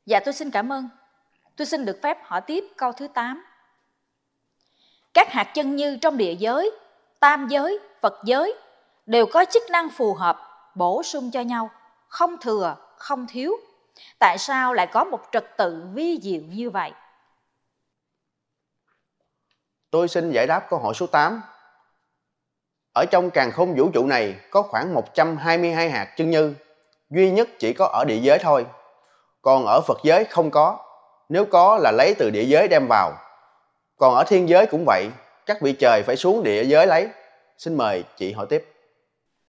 Dạ tôi xin cảm ơn. Tôi xin được phép hỏi tiếp câu thứ 8. Các hạt chân như trong địa giới, tam giới, Phật giới đều có chức năng phù hợp, bổ sung cho nhau, không thừa, không thiếu. Tại sao lại có một trật tự vi diệu như vậy? Tôi xin giải đáp câu hỏi số 8. Ở trong càn khôn vũ trụ này có khoảng 122 hạt chân như, duy nhất chỉ có ở địa giới thôi. Còn ở Phật giới không có, nếu có là lấy từ địa giới đem vào. Còn ở thiên giới cũng vậy, các vị trời phải xuống địa giới lấy. Xin mời chị hỏi tiếp.